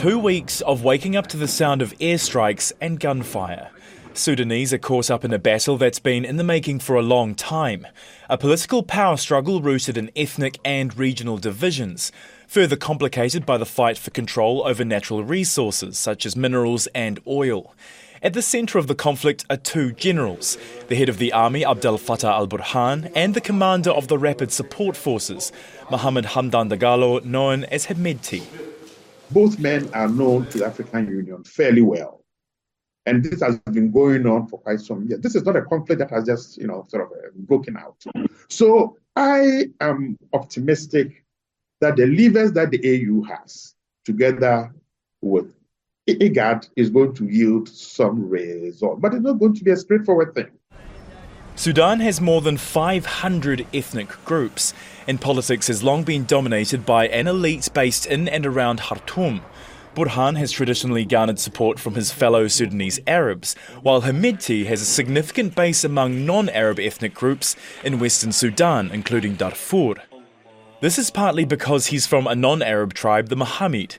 2 weeks of waking up to the sound of airstrikes and gunfire. Sudanese are caught up in a battle that's been in the making for a long time. A political power struggle rooted in ethnic and regional divisions, further complicated by the fight for control over natural resources such as minerals and oil. At the centre of the conflict are two generals, the head of the army, Abdel Fattah al-Burhan, and the commander of the Rapid Support Forces, Mohamed Hamdan Dagalo, known as Hemedti. Both men are known to the African Union fairly well. And this has been going on for quite some years. This is not a conflict that has just, broken out. So I am optimistic that the levers that the AU has, together with IGAD, is going to yield some result. But it's not going to be a straightforward thing. Sudan has more than 500 ethnic groups, and politics has long been dominated by an elite based in and around Khartoum. Burhan has traditionally garnered support from his fellow Sudanese Arabs, while Hemedti has a significant base among non-Arab ethnic groups in western Sudan, including Darfur. This is partly because he's from a non-Arab tribe, the Mohammed.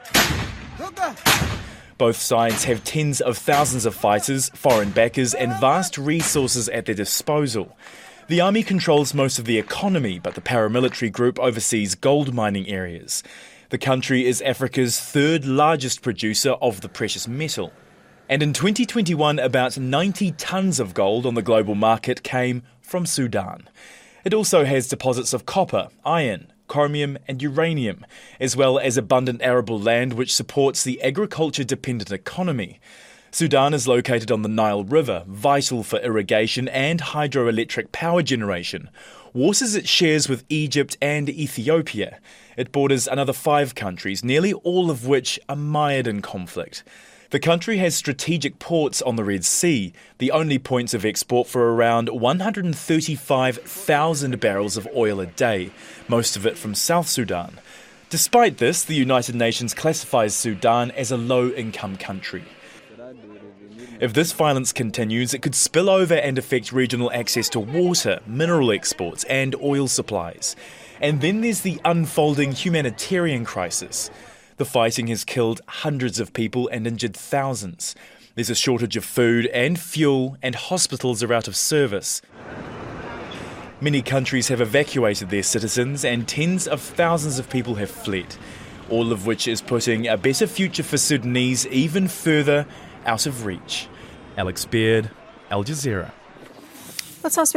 Both sides have tens of thousands of fighters, foreign backers and vast resources at their disposal. The army controls most of the economy, but the paramilitary group oversees gold mining areas. The country is Africa's third largest producer of the precious metal. And in 2021, about 90 tonnes of gold on the global market came from Sudan. It also has deposits of copper, iron, chromium and uranium, as well as abundant arable land which supports the agriculture-dependent economy. Sudan is located on the Nile River, vital for irrigation and hydroelectric power generation. Waters it shares with Egypt and Ethiopia. It borders another 5 countries, nearly all of which are mired in conflict. The country has strategic ports on the Red Sea, the only points of export for around 135,000 barrels of oil a day, most of it from South Sudan. Despite this, the United Nations classifies Sudan as a low-income country. If this violence continues, it could spill over and affect regional access to water, mineral exports and oil supplies. And then there's the unfolding humanitarian crisis. The fighting has killed hundreds of people and injured thousands. There's a shortage of food and fuel, and hospitals are out of service. Many countries have evacuated their citizens, and tens of thousands of people have fled, all of which is putting a better future for Sudanese even further out of reach. Alex Beard, Al Jazeera. Let's